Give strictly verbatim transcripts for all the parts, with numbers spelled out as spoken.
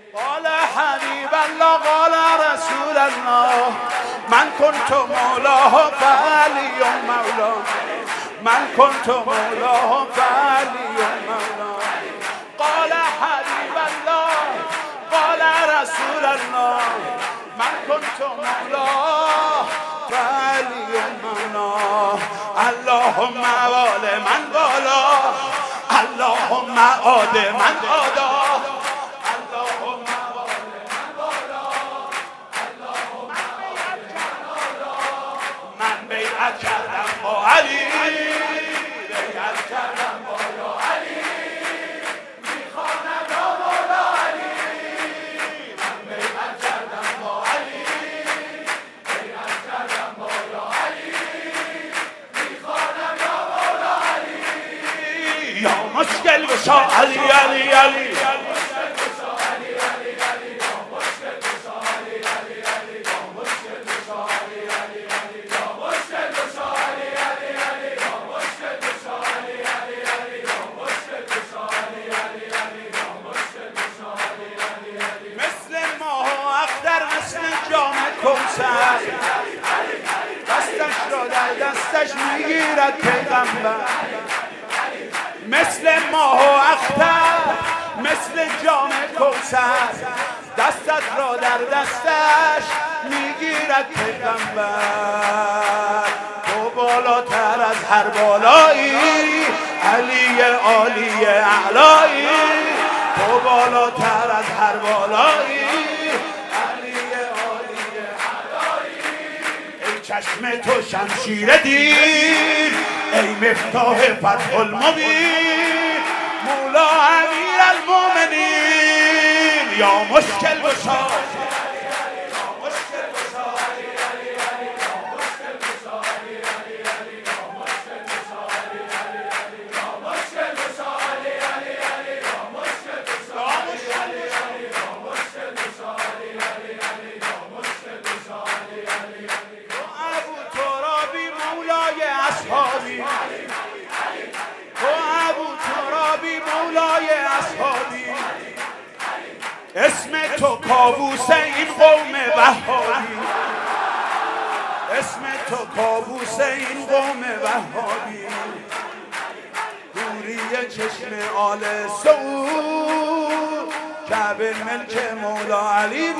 قال حبیب الله قال رسول الله من کنت مولاه فعلی مولا من کنت مولاه فعلی مولا قال حبیب الله قال رسول الله من کنت مولاه فعلی مولا اللهم وال من والا اللهم عاد من عادا کردم با علی بیعت کردم با یا علی میخوانم یا مولا علی من بیعت کردم با علی بیعت کردم با یا علی میخوانم یا مولا علی یا مشکل گشا علی علی علی دستش را در دستش میگیرد پیغمبر مثل ماه و اختر مثل جام کوثر دستت را در دستش میگیرد پیغمبر تو بالاتر از هر بالایی علی عالی اعلایی تو بالاتر از هر بالایی چشم تو شمشیر دین ای مفتاح فتح المبین مولا امیر المؤمنین یا مشکل گشا اسم تو کابوس این قوم وهابی اسم تو کابوس این قوم وهابی دوری چشم آل سعود کعبه ملک مولا علی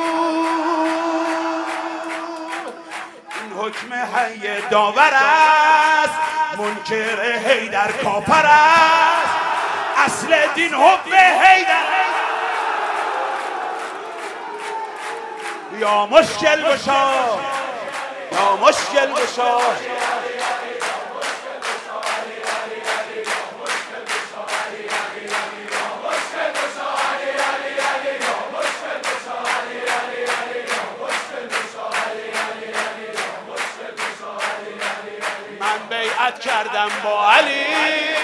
بود این حکم حی داور است منکر حیدر کافر است اصل دین حب حیدر یا مشکل گشا یا مشکل گشا من بیعت کردم با علی